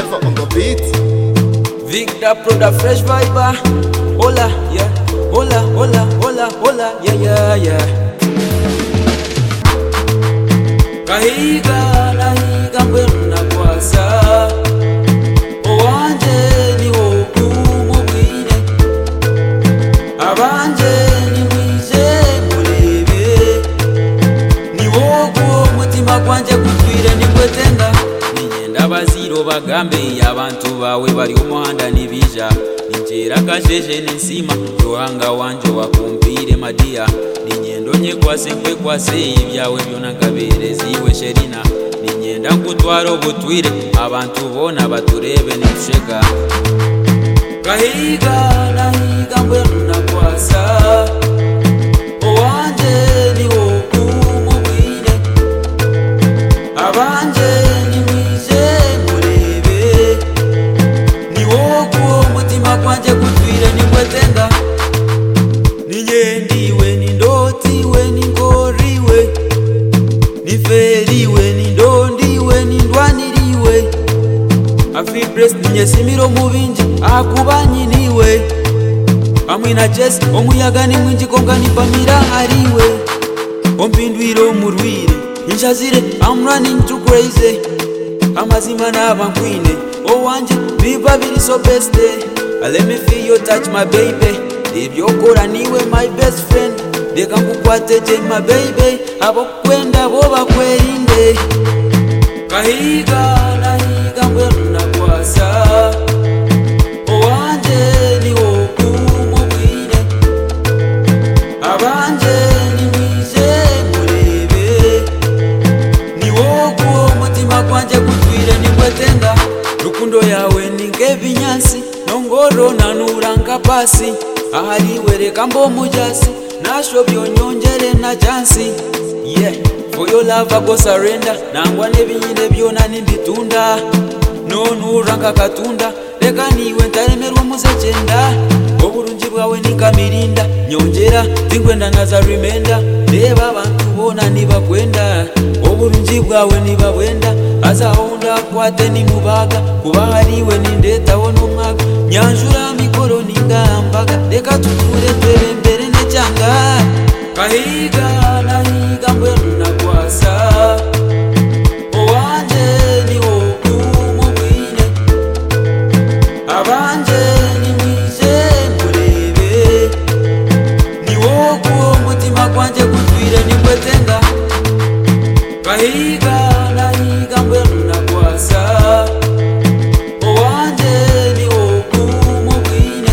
Flavor on the beat. Victor Proda fresh vibe. Hola, yeah. Hola, hola, hola, hola, yeah, yeah, yeah. Kahiga, nahiga mbwena kwasa. Owanje ni woku mubwine. Abanje ni mwije murebe. Ni woku mutima kwanje kutwire ni kwetenga. Ninyenda baziro bagambe abantu bawe bari umuhanda nibija. Ninjera kasheje n'ensima ruhanga wanje wakumpire madia. Ninyendo nye kwase nkwe kwase ibyawe byona kabereziwe sherina. Ninyenda nkutwara obutwire abantu bona baturebe nikushega. Kahiga nahiga mbwena kwasa. Owanje ni woku mubwire. Abanje ni mwije murebe. Ni woku mutima kwanje kutwire ni kwetenga. Ninyendiwe ni ndotiwe ni ngoriwe. Niferiwe ni ndondiwe ni ndwaniriwe. Afi press ninyesimiro mubinji akubanyiniwe. Amwina chest omuyaga ni mwinji konga nipamira hariwe. Ompindwire omurwire inshazire I'm running too crazy. Amazima n'abankwine owanje biba biri so best. Let me feel your touch my baby. Ibyokora niwe my best friend. Deka nkukwateje my baby. Abo kwenda bo bakwerinde. Kahiga nahiga mbwena kwasa. Owanje ni woku mubwire. Abanje ni mwije murebe. Ni woku mutima kwanje kutwire ni kwetenga. Rukundo yawe ni nk'ebinyansi nongoro nanura pasi. Ahariwe reka mbo mujasi nasho byonyongere na chansi. Yeah, for your love I go surrender. Nangwa nebinyine byona nimbitunda. Nonura katunda. Reka niwe ntaremerwa muzagenda. Oburungi bwawe nikamirinda. Nyongera tingwenda naza remenda. Reba abantu bona nibakwenda. Oburungi bwawe nibabwenda. Azahonda kwate ni mubaga. Kuba hariwe nindetaho n'umwaga. Nyanjura mikoro ningambaga. Reka tukure twere mbere necyanga. Kahiga nahiga mbwena kwasa. Owanje ni woku mubwire. Abanje ni mwije murebe. Ni woku mutima kwanje kutwire ni kwetenga. Kahiga nahiga mbwena kwasa. Owanje ni woku mubwire.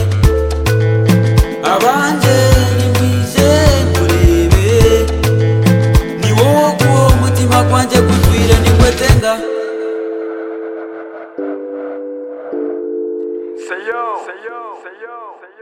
Abanje ni mwije murebe. Ni woku mutima kwanje kutwire ni kwetenga. Say yo, say yo, say yo, say yo.